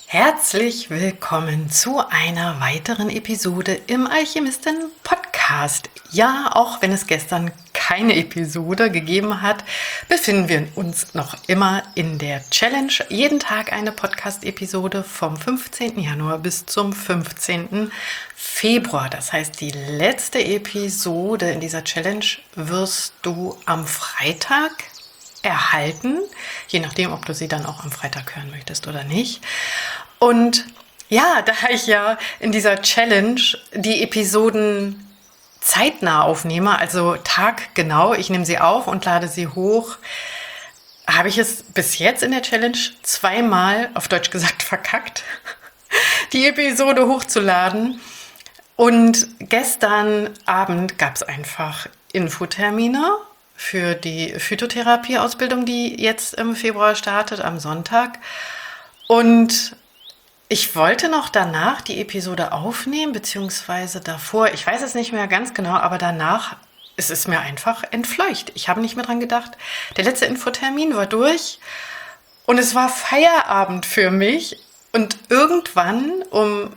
Herzlich willkommen zu einer weiteren Episode im Alchemisten-Podcast. Ja, auch wenn es gestern keine Episode gegeben hat, befinden wir uns noch immer in der Challenge. Jeden Tag eine Podcast-Episode vom 15. Januar bis zum 15. Februar. Das heißt, die letzte Episode in dieser Challenge wirst du am Freitag erhalten, je nachdem, ob du sie dann auch am Freitag hören möchtest oder nicht. Und ja, da ich ja in dieser Challenge die Episoden zeitnah aufnehme, also taggenau, ich nehme sie auf und lade sie hoch, habe ich es bis jetzt in der Challenge zweimal, auf Deutsch gesagt, verkackt, die Episode hochzuladen. Und gestern Abend gab es einfach Infotermine für die Phytotherapie-Ausbildung, die jetzt im Februar startet, am Sonntag. Und ich wollte noch danach die Episode aufnehmen, beziehungsweise davor, ich weiß es nicht mehr ganz genau, aber danach ist es mir einfach entfleucht. Ich habe nicht mehr dran gedacht. Der letzte Infotermin war durch und es war Feierabend für mich. Und irgendwann um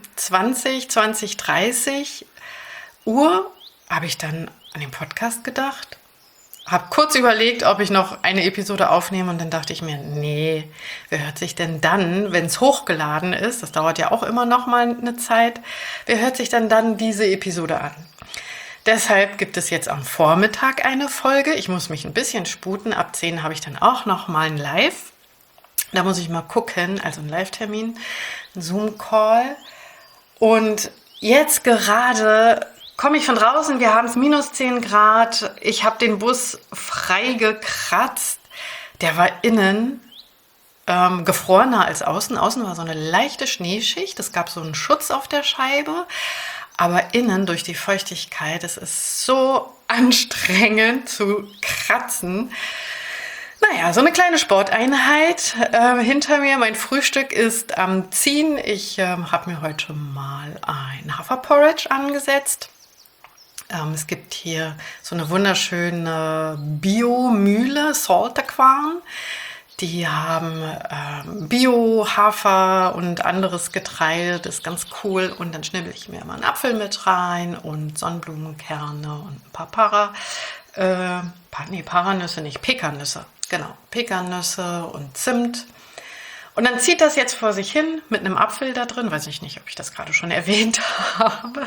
30 Uhr habe ich dann an den Podcast gedacht. Habe kurz überlegt, ob ich noch eine Episode aufnehme und dann dachte ich mir, nee, wer hört sich denn dann, wenn es hochgeladen ist, das dauert ja auch immer noch mal eine Zeit, wer hört sich dann diese Episode an? Deshalb gibt es jetzt am Vormittag eine Folge. Ich muss mich ein bisschen sputen. Ab 10 habe ich dann auch noch mal ein Live. Da muss ich mal gucken, also ein Live-Termin, ein Zoom-Call. Und jetzt gerade komme ich von draußen, wir haben es minus 10 Grad, ich habe den Bus frei gekratzt, der war innen gefrorener als außen. Außen war so eine leichte Schneeschicht, es gab so einen Schutz auf der Scheibe, aber innen durch die Feuchtigkeit, es ist so anstrengend zu kratzen. Naja, so eine kleine Sporteinheit hinter mir. Mein Frühstück ist am Ziehen. Ich habe mir heute mal ein Haferporridge angesetzt. Es gibt hier so eine wunderschöne Biomühle, Salterquarn. Die haben Bio-Hafer und anderes Getreide, das ist ganz cool. Und dann schnibbel ich mir mal einen Apfel mit rein und Sonnenblumenkerne und ein paar Paranüsse nicht, Pekannüsse. Genau, Pekannüsse und Zimt. Und dann zieht das jetzt vor sich hin mit einem Apfel da drin. Weiß ich nicht, ob ich das gerade schon erwähnt habe.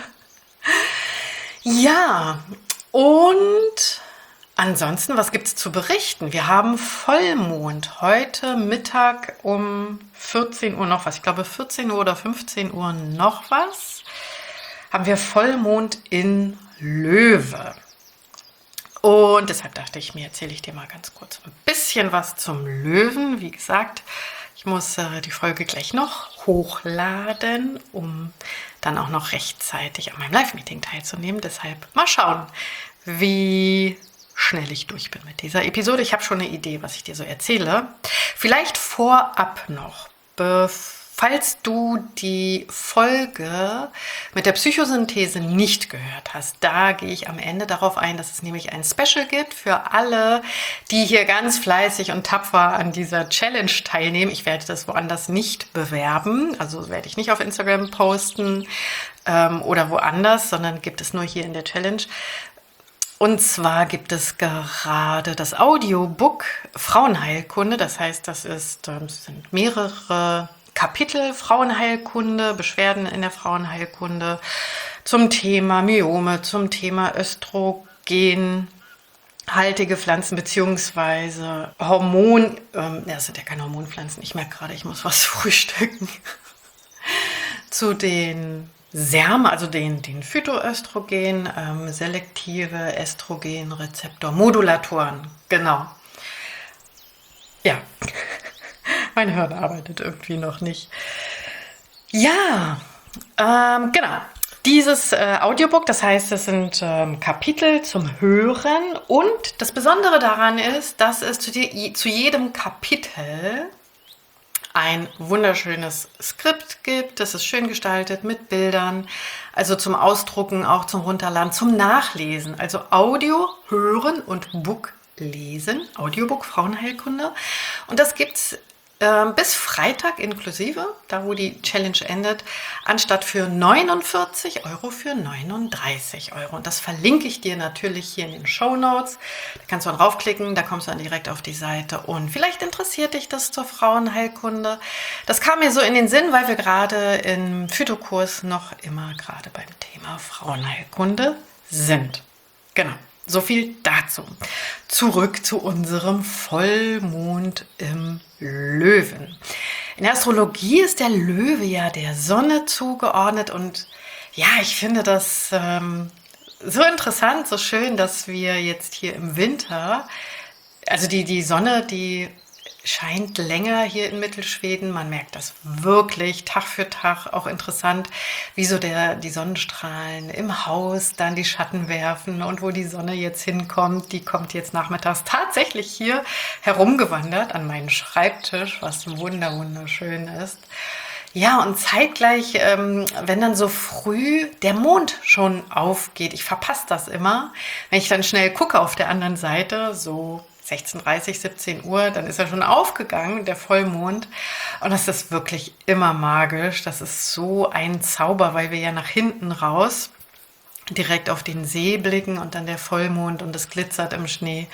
Ja, und ansonsten, was gibt es zu berichten? Wir haben Vollmond heute Mittag um 14 Uhr noch was. Ich glaube 14 Uhr oder 15 Uhr noch was. Haben wir Vollmond in Löwe. Und deshalb dachte ich mir, erzähle ich dir mal ganz kurz ein bisschen was zum Löwen. Wie gesagt, ich muss die Folge gleich noch hochladen, um dann auch noch rechtzeitig an meinem Live-Meeting teilzunehmen. Deshalb mal schauen, wie schnell ich durch bin mit dieser Episode. Ich habe schon eine Idee, was ich dir so erzähle. Vielleicht vorab noch, falls du die Folge mit der Psychosynthese nicht gehört hast, da gehe ich am Ende darauf ein, dass es nämlich ein Special gibt für alle, die hier ganz fleißig und tapfer an dieser Challenge teilnehmen. Ich werde das woanders nicht bewerben, also werde ich nicht auf Instagram posten oder woanders, sondern gibt es nur hier in der Challenge. Und zwar gibt es gerade das Audiobook Frauenheilkunde, das heißt, das sind mehrere Kapitel Frauenheilkunde, Beschwerden in der Frauenheilkunde zum Thema Myome, zum Thema östrogenhaltige Pflanzen beziehungsweise Hormon, das sind ja keine Hormonpflanzen, ich merke gerade, ich muss was frühstücken, zu den SERM, also den Phytoöstrogen, selektive Östrogenrezeptor-Modulatoren, genau. Ja. Mein Hirn arbeitet irgendwie noch nicht. Ja, genau. Dieses Audiobook, das heißt, es sind Kapitel zum Hören. Und das Besondere daran ist, dass es zu jedem Kapitel ein wunderschönes Skript gibt. Das ist schön gestaltet mit Bildern, also zum Ausdrucken, auch zum Runterladen, zum Nachlesen. Also Audio, Hören und Book lesen. Audiobook Frauenheilkunde. Und das gibt's bis Freitag inklusive, da wo die Challenge endet, anstatt für 49 € für 39 €. Und das verlinke ich dir natürlich hier in den Shownotes. Da kannst du dann raufklicken, da kommst du dann direkt auf die Seite. Und vielleicht interessiert dich das zur Frauenheilkunde. Das kam mir so in den Sinn, weil wir gerade im Phytokurs noch immer gerade beim Thema Frauenheilkunde sind. Genau. So viel dazu. Zurück zu unserem Vollmond im Löwen. In der Astrologie ist der Löwe ja der Sonne zugeordnet und ja, ich finde das so interessant, so schön, dass wir jetzt hier im Winter, also die Sonne, die scheint länger hier in Mittelschweden. Man merkt das wirklich Tag für Tag. Auch interessant, wie so die Sonnenstrahlen im Haus dann die Schatten werfen und wo die Sonne jetzt hinkommt. Die kommt jetzt nachmittags tatsächlich hier herumgewandert an meinen Schreibtisch, was wunderschön ist. Ja, und zeitgleich, wenn dann so früh der Mond schon aufgeht, ich verpasse das immer, wenn ich dann schnell gucke auf der anderen Seite, so 16:30, 17 Uhr, dann ist er schon aufgegangen, der Vollmond. Und das ist wirklich immer magisch. Das ist so ein Zauber, weil wir ja nach hinten raus direkt auf den See blicken und dann der Vollmond und es glitzert im Schnee.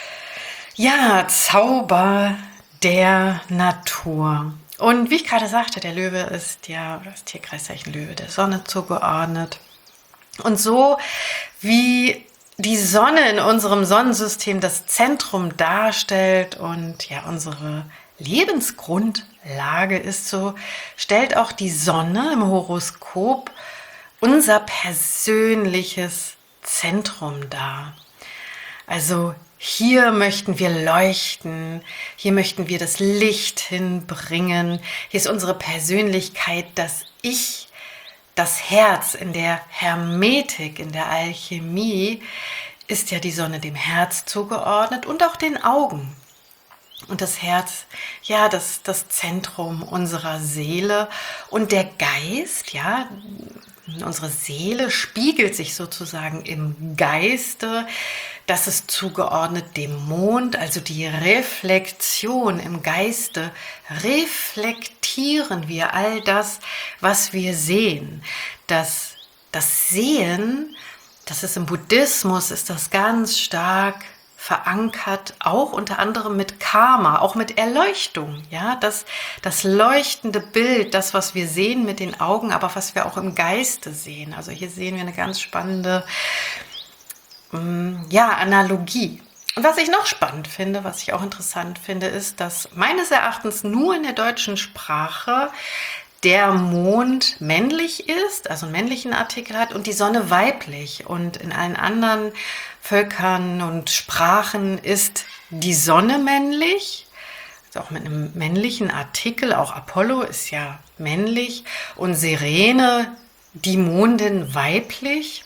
Ja, Zauber der Natur. Und wie ich gerade sagte, der Löwe ist ja das Tierkreiszeichen Löwe der Sonne zugeordnet. Und so wie die Sonne in unserem Sonnensystem das Zentrum darstellt und ja unsere Lebensgrundlage ist, so stellt auch die Sonne im Horoskop unser persönliches Zentrum dar. Also hier möchten wir leuchten, hier möchten wir das Licht hinbringen, hier ist unsere Persönlichkeit, das Ich, das Herz. In der Hermetik, in der Alchemie ist ja die Sonne dem Herz zugeordnet und auch den Augen. Und das Herz, ja, das Zentrum unserer Seele und der Geist, ja, unsere Seele spiegelt sich sozusagen im Geiste. Das ist zugeordnet dem Mond, also die Reflexion im Geiste. Reflektieren wir all das, was wir sehen. Das Sehen, das ist im Buddhismus, ist das ganz stark verankert, auch unter anderem mit Karma, auch mit Erleuchtung. Ja, das leuchtende Bild, das, was wir sehen mit den Augen, aber was wir auch im Geiste sehen. Also hier sehen wir eine ganz spannende Analogie. Und was ich noch spannend finde, was ich auch interessant finde, ist, dass meines Erachtens nur in der deutschen Sprache der Mond männlich ist, also einen männlichen Artikel hat und die Sonne weiblich. Und in allen anderen Völkern und Sprachen ist die Sonne männlich, also auch mit einem männlichen Artikel, auch Apollo ist ja männlich und Sirene, die Mondin, weiblich.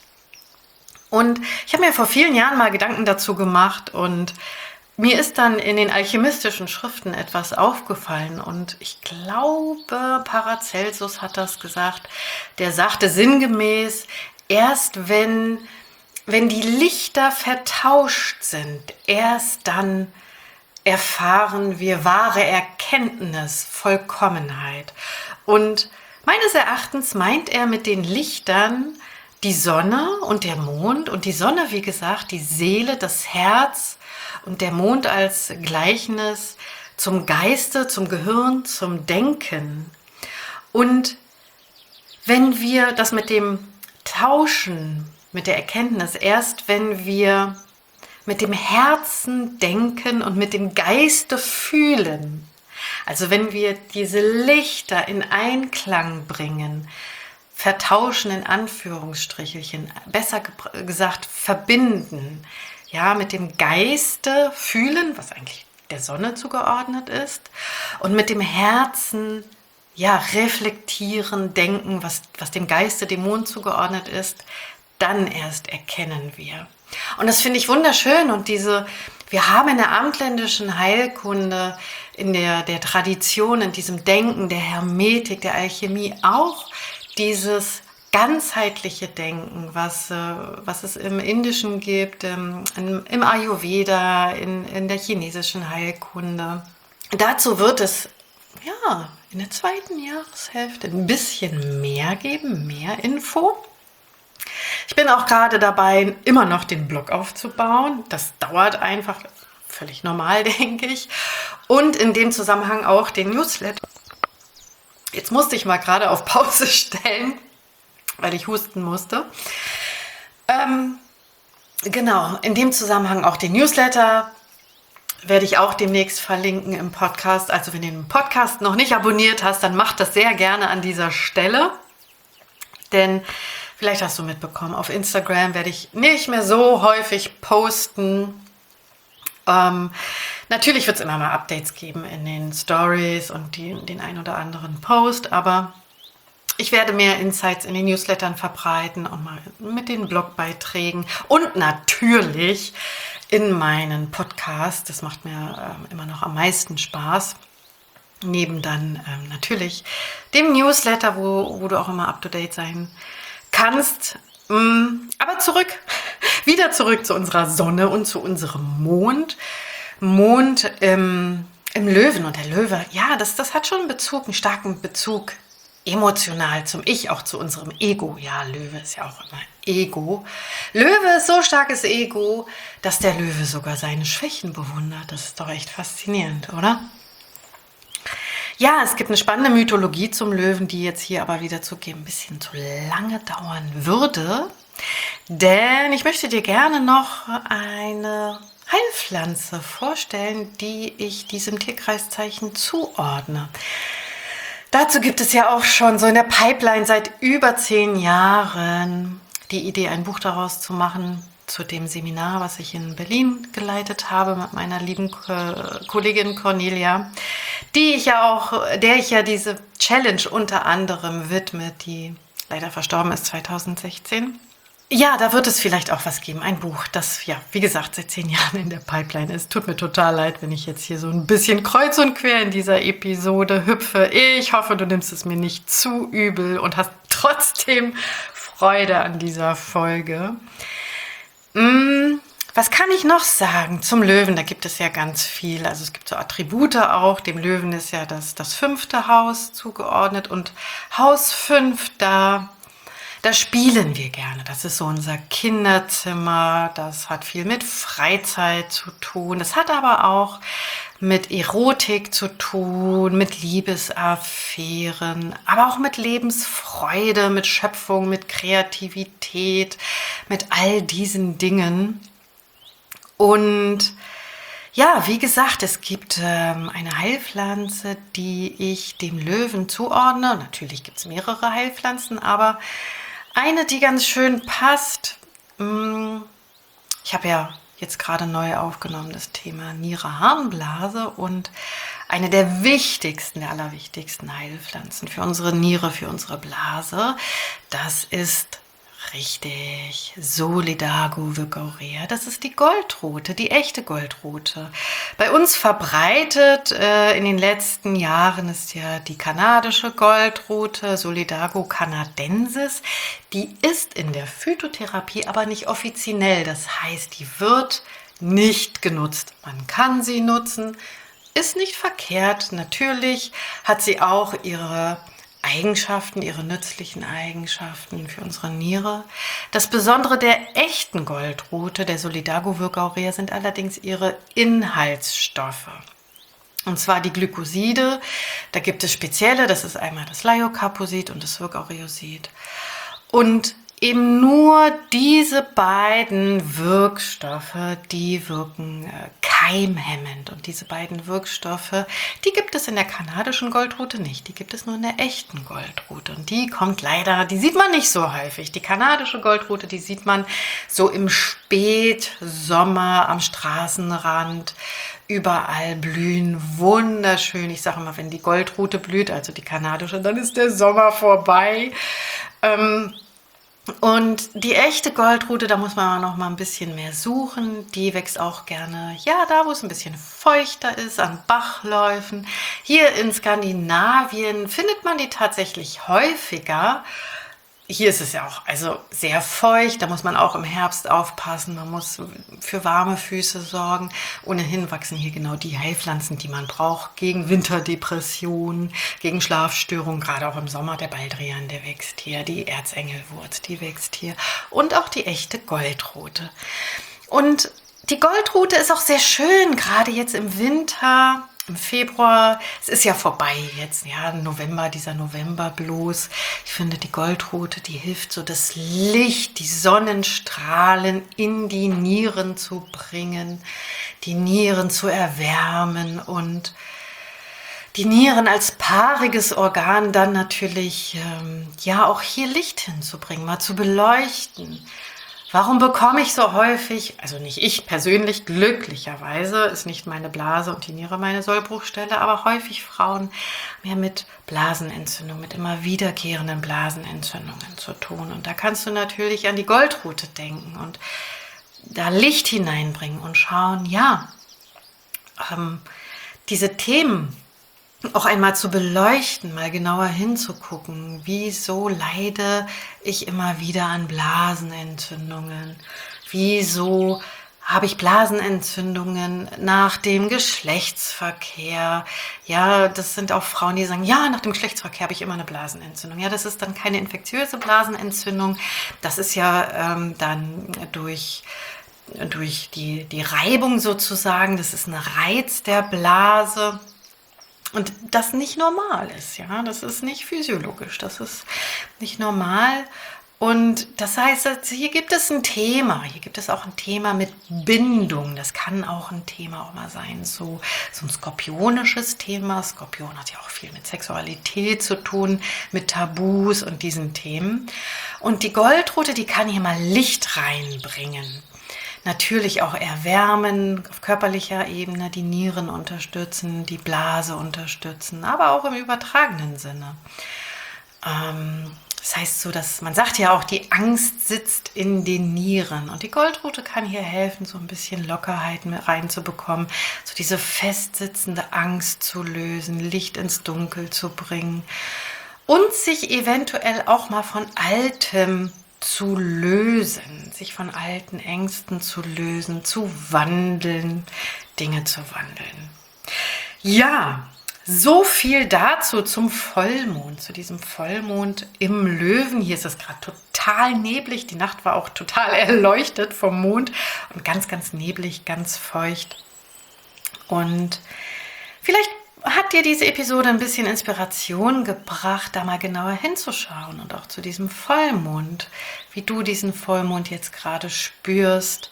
Und ich habe mir vor vielen Jahren mal Gedanken dazu gemacht und mir ist dann in den alchemistischen Schriften etwas aufgefallen und ich glaube, Paracelsus hat das gesagt, der sagte sinngemäß, erst wenn die Lichter vertauscht sind, erst dann erfahren wir wahre Erkenntnis, Vollkommenheit. Und meines Erachtens meint er mit den Lichtern die Sonne und der Mond und die Sonne, wie gesagt, die Seele, das Herz und der Mond als Gleichnis zum Geiste, zum Gehirn, zum Denken. Und wenn wir das mit dem Tauschen, mit der Erkenntnis, erst wenn wir mit dem Herzen denken und mit dem Geiste fühlen, also wenn wir diese Lichter in Einklang bringen, vertauschen in Anführungsstrichelchen, besser gesagt verbinden, ja, mit dem Geiste fühlen, was eigentlich der Sonne zugeordnet ist, und mit dem Herzen, ja, reflektieren, denken, was dem Geiste, dem Mond zugeordnet ist, dann erst erkennen wir. Und das finde ich wunderschön und wir haben in der abendländischen Heilkunde, in der Tradition, in diesem Denken, der Hermetik, der Alchemie auch dieses ganzheitliche Denken, was es im Indischen gibt, im Ayurveda, in der chinesischen Heilkunde. Dazu wird es ja, in der zweiten Jahreshälfte ein bisschen mehr geben, mehr Info. Ich bin auch gerade dabei, immer noch den Blog aufzubauen. Das dauert einfach, völlig normal, denke ich. Und in dem Zusammenhang auch den Newsletter. Jetzt musste ich mal gerade auf Pause stellen, weil ich husten musste. Genau, in dem Zusammenhang auch den Newsletter werde ich auch demnächst verlinken im Podcast. Also wenn du den Podcast noch nicht abonniert hast, dann mach das sehr gerne an dieser Stelle. Denn vielleicht hast du mitbekommen, auf Instagram werde ich nicht mehr so häufig posten. Natürlich wird es immer mal Updates geben in den Stories und den ein oder anderen Post, aber ich werde mehr Insights in den Newslettern verbreiten und mal mit den Blogbeiträgen und natürlich in meinen Podcast. Das macht mir immer noch am meisten Spaß. Neben dann natürlich dem Newsletter, wo du auch immer up-to-date sein kannst. Aber wieder zurück zu unserer Sonne und zu unserem Mond. Mond im Löwen. Und der Löwe, ja, das hat schon einen starken Bezug emotional zum Ich, auch zu unserem Ego. Ja, Löwe ist ja auch immer Ego. Löwe ist so starkes Ego, dass der Löwe sogar seine Schwächen bewundert. Das ist doch echt faszinierend, oder? Ja, es gibt eine spannende Mythologie zum Löwen, die jetzt hier aber wieder zugeben ein bisschen zu lange dauern würde. Denn ich möchte dir gerne noch eine Heilpflanze vorstellen, die ich diesem Tierkreiszeichen zuordne. Dazu gibt es ja auch schon so in der Pipeline seit über 10 Jahren die Idee, ein Buch daraus zu machen, zu dem Seminar, was ich in Berlin geleitet habe mit meiner lieben Kollegin Cornelia, der ich ja diese Challenge unter anderem widme, die leider verstorben ist 2016. Ja, da wird es vielleicht auch was geben, ein Buch, das, ja, wie gesagt, seit 10 Jahren in der Pipeline ist. Tut mir total leid, wenn ich jetzt hier so ein bisschen kreuz und quer in dieser Episode hüpfe. Ich hoffe, du nimmst es mir nicht zu übel und hast trotzdem Freude an dieser Folge. Was kann ich noch sagen zum Löwen? Da gibt es ja ganz viel. Also es gibt so Attribute auch. Dem Löwen ist ja das 5. Haus zugeordnet und Haus 5, da spielen wir gerne. Das ist so unser Kinderzimmer. Das hat viel mit Freizeit zu tun. Das hat aber auch mit Erotik zu tun, mit Liebesaffären, aber auch mit Lebensfreude, mit Schöpfung, mit Kreativität, mit all diesen Dingen. Und ja, wie gesagt, es gibt eine Heilpflanze, die ich dem Löwen zuordne. Natürlich gibt es mehrere Heilpflanzen, aber eine, die ganz schön passt. Ich habe ja jetzt gerade neu aufgenommen das Thema Niere-Harnblase und eine der wichtigsten, der allerwichtigsten Heilpflanzen für unsere Niere, für unsere Blase, das ist richtig Solidago vicaurea. Das ist die Goldrute, die echte Goldrute. Bei uns verbreitet in den letzten Jahren ist ja die kanadische Goldrute, Solidago canadensis. Die ist in der Phytotherapie aber nicht offiziell. Das heißt, die wird nicht genutzt. Man kann sie nutzen, ist nicht verkehrt. Natürlich hat sie auch ihre Eigenschaften, ihre nützlichen Eigenschaften für unsere Niere. Das Besondere der echten Goldrute, der Solidago vicaurea, sind allerdings ihre Inhaltsstoffe. Und zwar die Glykoside. Da gibt es spezielle, das ist einmal das Leiocapposid und das Vicaureosid. Und eben nur diese beiden Wirkstoffe, die wirken keimhemmend. Und diese beiden Wirkstoffe, die gibt es in der kanadischen Goldrute nicht. Die gibt es nur in der echten Goldrute. Und die kommt leider, die sieht man nicht so häufig. Die kanadische Goldrute, die sieht man so im Spätsommer am Straßenrand. Überall blühen wunderschön. Ich sage immer, wenn die Goldrute blüht, also die kanadische, dann ist der Sommer vorbei. Und die echte Goldrute, da muss man noch mal ein bisschen mehr suchen. Die wächst auch gerne, ja, da wo es ein bisschen feuchter ist, an Bachläufen. Hier in Skandinavien findet man die tatsächlich häufiger. hier ist es ja auch also sehr feucht, da muss man auch im Herbst aufpassen, man muss für warme Füße sorgen. Ohnehin wachsen hier genau die Heilpflanzen, die man braucht, gegen Winterdepressionen, gegen Schlafstörungen, gerade auch im Sommer. Der Baldrian, der wächst hier, die Erzengelwurz, die wächst hier und auch die echte Goldrute. Und die Goldrute ist auch sehr schön, gerade jetzt im Winter. Im Februar, es ist ja vorbei jetzt, ja, November, dieser Novemberblues. Ich finde, die Goldrute, die hilft so, das Licht, die Sonnenstrahlen in die Nieren zu bringen, die Nieren zu erwärmen und die Nieren als paariges Organ dann natürlich, ja, auch hier Licht hinzubringen, mal zu beleuchten. Warum bekomme ich so häufig, also nicht ich persönlich, glücklicherweise ist nicht meine Blase und die Niere meine Sollbruchstelle, aber häufig Frauen mehr mit Blasenentzündung, mit immer wiederkehrenden Blasenentzündungen zu tun. Und da kannst du natürlich an die Goldrute denken und da Licht hineinbringen und schauen, ja, diese Themen auch einmal zu beleuchten, mal genauer hinzugucken, wieso leide ich immer wieder an Blasenentzündungen, wieso habe ich Blasenentzündungen nach dem Geschlechtsverkehr. Ja, das sind auch Frauen, die sagen, ja, nach dem Geschlechtsverkehr habe ich immer eine Blasenentzündung. Ja, das ist dann keine infektiöse Blasenentzündung, das ist ja dann durch die Reibung sozusagen, das ist ein Reiz der Blase. Und das nicht normal ist, ja, das ist nicht physiologisch, das ist nicht normal. Und das heißt, hier gibt es ein Thema, hier gibt es auch ein Thema mit Bindung. Das kann auch ein Thema auch mal sein, so ein skorpionisches Thema. Skorpion hat ja auch viel mit Sexualität zu tun, mit Tabus und diesen Themen. Und die Goldrute, die kann hier mal Licht reinbringen. Natürlich auch erwärmen, auf körperlicher Ebene, die Nieren unterstützen, die Blase unterstützen, aber auch im übertragenen Sinne. Das heißt so, dass man sagt ja auch, die Angst sitzt in den Nieren und die Goldrute kann hier helfen, so ein bisschen Lockerheit reinzubekommen, so diese festsitzende Angst zu lösen, Licht ins Dunkel zu bringen und sich eventuell auch mal von Altem zu lösen, sich von alten Ängsten zu lösen, zu wandeln, Dinge zu wandeln. Ja, so viel dazu zum Vollmond, zu diesem Vollmond im Löwen. Hier ist es gerade total neblig, die Nacht war auch total erleuchtet vom Mond und ganz, ganz neblig, ganz feucht. Und vielleicht hat dir diese Episode ein bisschen Inspiration gebracht, da mal genauer hinzuschauen und auch zu diesem Vollmond, wie du diesen Vollmond jetzt gerade spürst.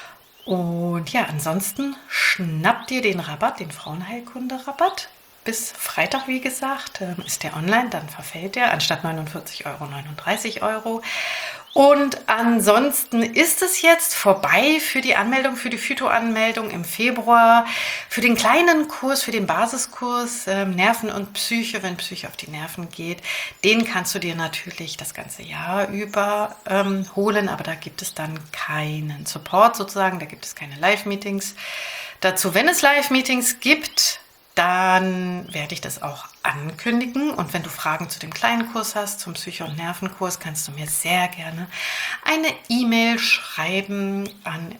Und ja, ansonsten schnapp dir den Rabatt, den Frauenheilkunde-Rabatt. Bis Freitag, wie gesagt, ist der online, dann verfällt der anstatt 49 Euro 39 Euro. Und ansonsten ist es jetzt vorbei für die Anmeldung, für die Phyto-Anmeldung im Februar, für den kleinen Kurs, für den Basiskurs Nerven und Psyche, wenn Psyche auf die Nerven geht. Den kannst du dir natürlich das ganze Jahr über holen, aber da gibt es dann keinen Support sozusagen, da gibt es keine Live-Meetings dazu. Wenn es Live-Meetings gibt, dann werde ich das auch ankündigen. Und wenn du Fragen zu dem kleinen Kurs hast, zum Psycho- und Nervenkurs, kannst du mir sehr gerne eine E-Mail schreiben an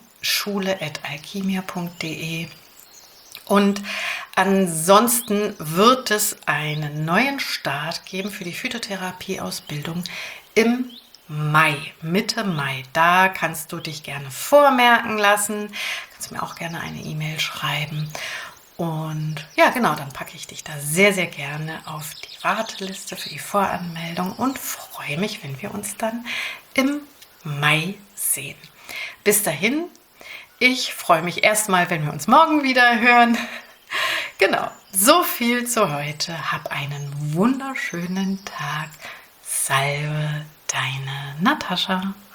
schule@alchimia.de. Und ansonsten wird es einen neuen Start geben für die Phytotherapie-Ausbildung im Mai, Mitte Mai. Da kannst du dich gerne vormerken lassen. Kannst mir auch gerne eine E-Mail schreiben. Und ja, genau, dann packe ich dich da sehr, sehr gerne auf die Warteliste für die Voranmeldung und freue mich, wenn wir uns dann im Mai sehen. Bis dahin, ich freue mich erstmal, wenn wir uns morgen wieder hören. Genau, so viel zu heute. Hab einen wunderschönen Tag. Salve, deine Natascha.